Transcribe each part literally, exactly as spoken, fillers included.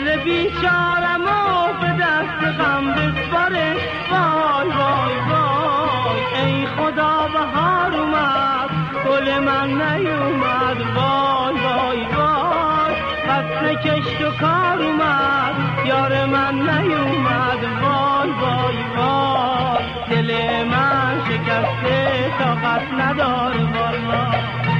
دل بیچارم و به دست غم بسپاره. وای وای وای ای خدا بهار اومد گل من نیومد. وای وای وای فصل کشت و کار اومد یار من نیومد. وای وای وای دل من شکسته طاقت نداره والا.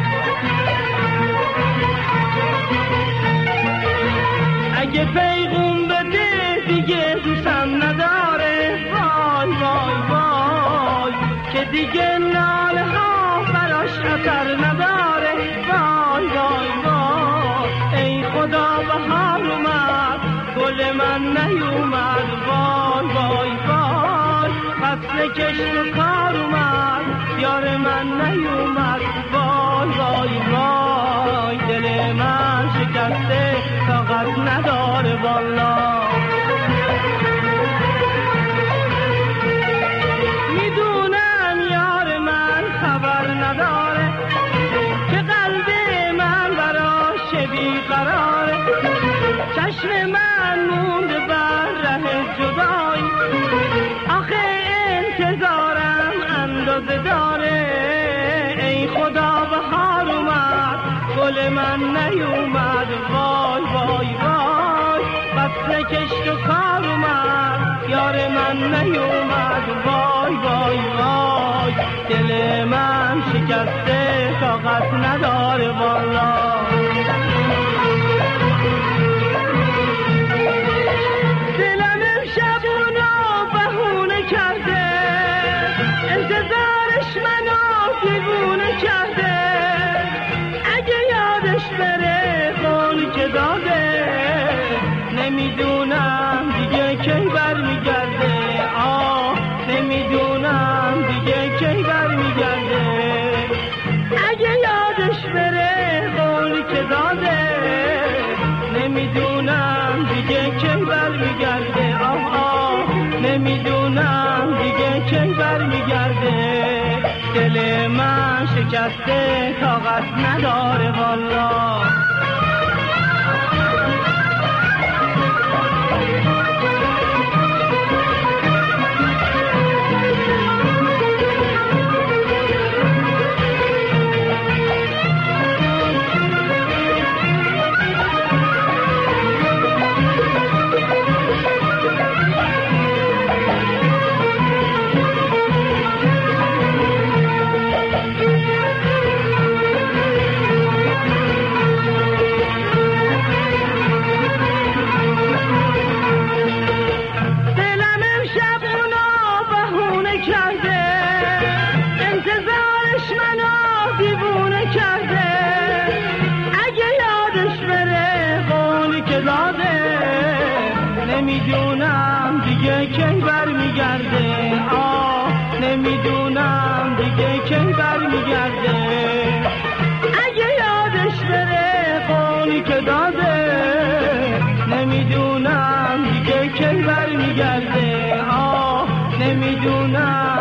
اگه پیغون بده دیگه دوستم نداره. وای وای وای که دیگه ناله ها براش اثر نداره. وای وای وای ای خدا بهار اومد گل من نیومد. وای وای وای فصل کشت و کار اومد یار من نیومد. وای وای وای دل من شکسته طاقت نداره والا. میدونم یار من خبر نداره که قلب من براش بیقراره. چشم من مونده بر ره جدایی آخه انتظارم اندازه داره. ای خدا بهار اومد گل من نیومد. وای وای وای فصل کشت و کار اومد یار من نیومد. وای وای وای دل من شکسته طاقت نداره والا. دلم امشب اونو بهونه کرده انتظارش منو دیوونه کرده. اگه یادش بره قولی که داده نمیدونم دیگه کی برمیگرده. آه نمیدونم دیگه کی برمیگرده. اگه یادش بره قولی که داده نمیدونم دیگه کی برمیگرده. آه آه نمیدونم دیگه کی برمیگرده. دل من شکسته طاقت نداره والا. نمیدونم دیگه کی برمیگرده. آه نمیدونم دیگه کی برمیگرده. اگه یادش بره قولی که داده نمیدونم دیگه کی برمیگرده. آه نمیدونم